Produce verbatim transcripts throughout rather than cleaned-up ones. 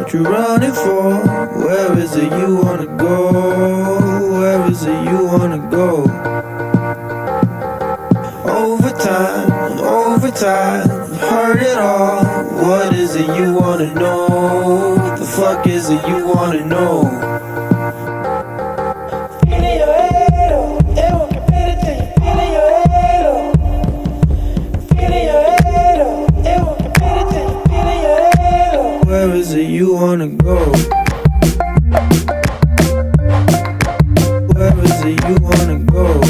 what you running for? Where is it you wanna go? Where is it you wanna go? Overtime, overtime, I've heard it all. What is it you wanna know? What the fuck is it you wanna know? Feeling your head, oh, it won't get better till you feeling your head, oh. Feeling your head, oh, it won't get better till you feeling your head, oh. Where is it you wanna go? Where is it you wanna go?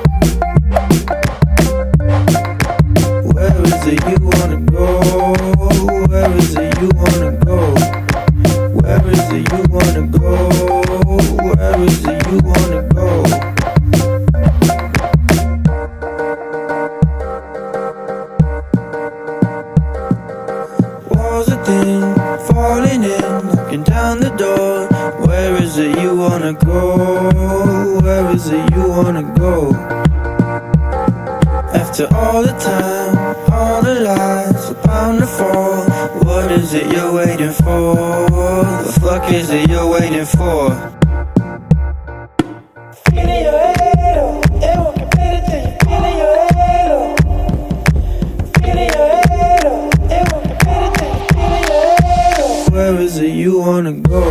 Where is it you wanna go? Where is it you wanna go? Where is it you wanna go? Where is it you wanna go? Walls are thin, falling in, knocking down the door. Where is it you wanna go? Where is it you wanna go? After all the time, all the lies are bound to fall. What is it you're waiting for? The fuck is it you're waiting for? Feeling your head, oh, it won't get better till you feeling your head, oh. Feeling your head, oh, it won't get better till you feeling your head, oh. Where is it you wanna go?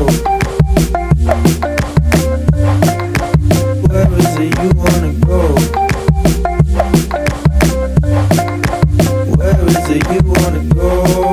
Where is it you wanna go? Where is it you wanna go?